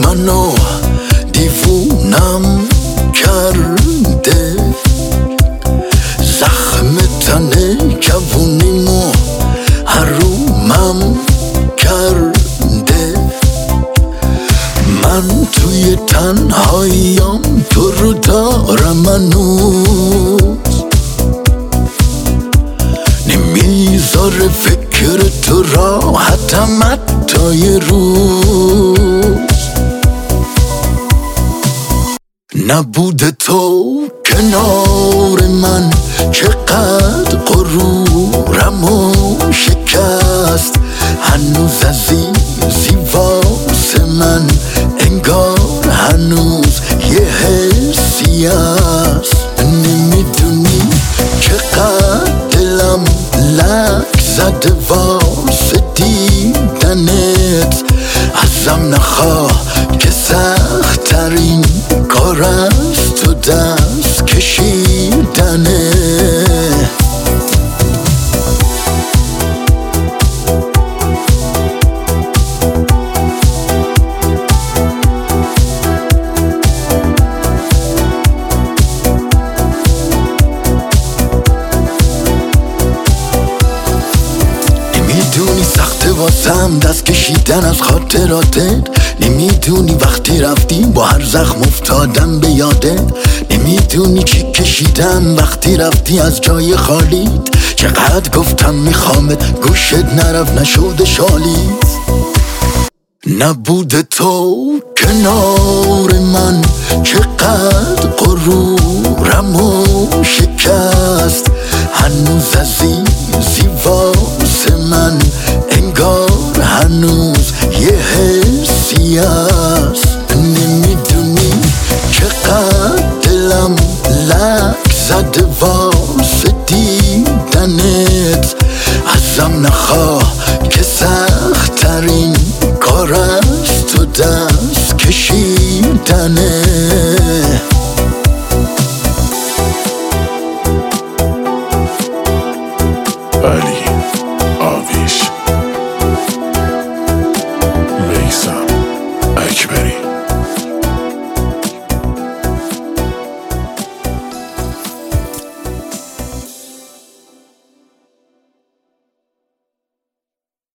منو دیوونم کرده، زخم تنه جوونیمو حرومم کرده. من توی تنهاییم تو رو دارم هنوز، نمیذاره فکر تو راحتم حتی یه روز. نبوده تو کنار من چقدر غرورمو شکست، هنوز عزیزی واسه من انگار هنوز یه حسی هست. نمیدونی چقدر دلم لک زده واسه دیدنت، ازم نخواه که سخت ترین کار از تو دست کشیدنه. نمیدونی سخته واسم دست کشیدن از خاطراتت، نمیدونی وقتی رفتی با هر زخم افتادم به یادت، نمیدونی چی کشیدم وقتی رفتی از جای خالیت، چقدر گفتم میخوامت گوشت نرفت نشد شالیت. نبوده تو کنار من چقدر غرورمو شکست، هنوز عزیزی واسه من انگار هنوز یه حسی هست. نمیدونی چقدر دلم لک زده واسه دیدنت، ازم نخواه که سخت ترین کار از تو دست کشیدنه.